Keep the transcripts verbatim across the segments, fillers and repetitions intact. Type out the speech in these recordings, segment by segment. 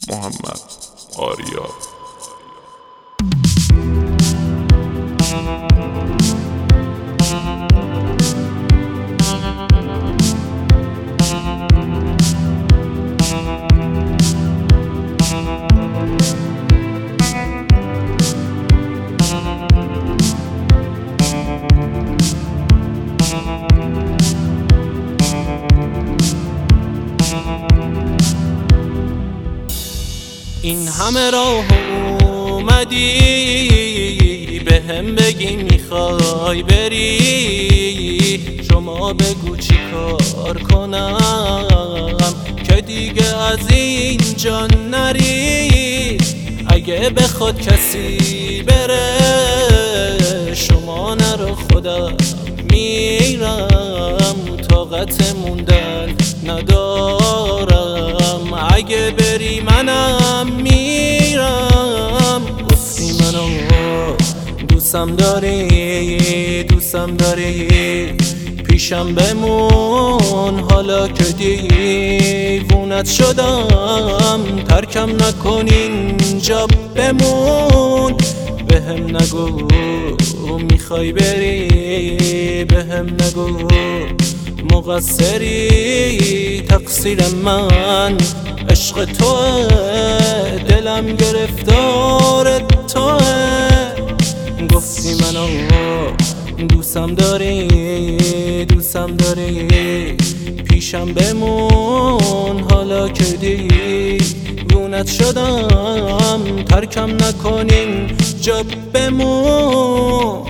محمد آریا. این همه راه اومدی به هم بگی میخوای بری، شما بگو چی کار کنم که دیگه از اینجا نری. اگه بخواد کسی بره شما نرو، خودم میرم، طاقت موندن ندارم. اگه بری منم میرم. گفتی منو دوستم داری، دوستم داری، پیشم بمون. حالا که دیوونت شدم ترکم نکن اینجا بمون. به هم نگو میخوای بری، به هم نگو مقصری. تقصیر من عشق توه، دلم گرفتار توه. گفتی منو دوستم داری، دوستم داری، پیشم بمون. حالا که دیوونت شدم ترکم نکن اینجا بمون.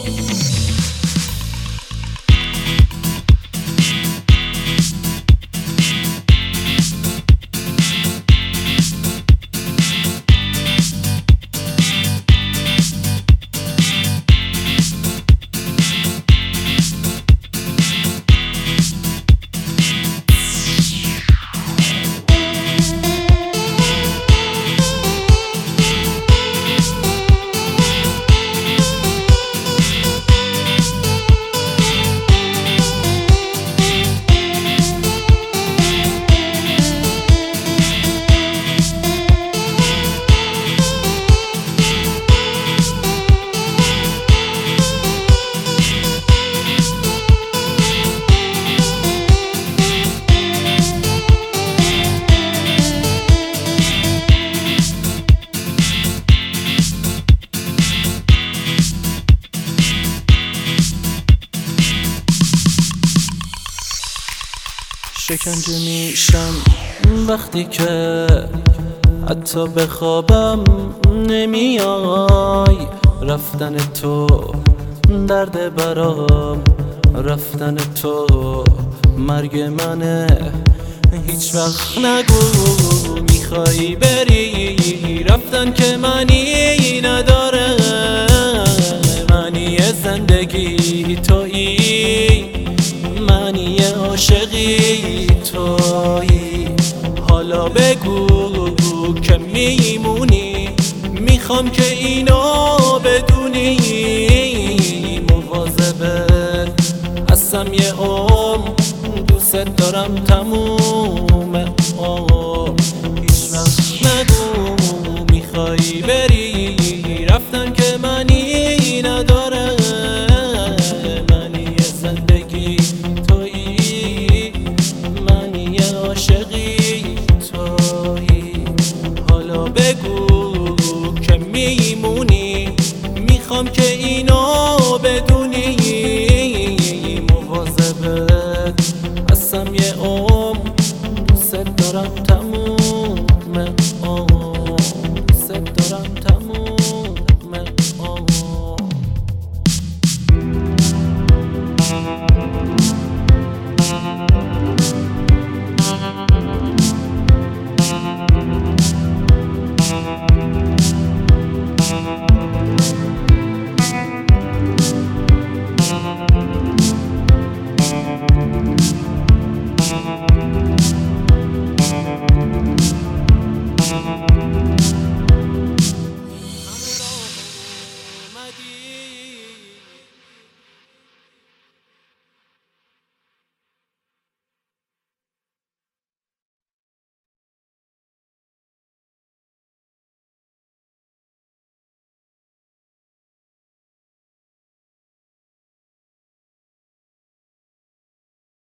شکنجه میشم وقتی که حتی بخوابم نمیای. رفتن تو درد برام، رفتن تو مرگ منه. هیچ وقت نگو میخوای بری، رفتن که معنی نداره. معنی زندگی تویی، معنی عاشقی تویی. حالا بگو که میمونی، میخوام که اینو بدونی. مواظبت هستم یه عمر، دوست دارم تموم عمر. هیچ وقت نگو میخوای بری، رفتن که معنی نداره. معنی زندگی تویی، معنی عاشقی تویی. حالا بگو که میمونی، میخوام که اینو بدونی. مواظبت هستم یه عمر، دوست دارم تموم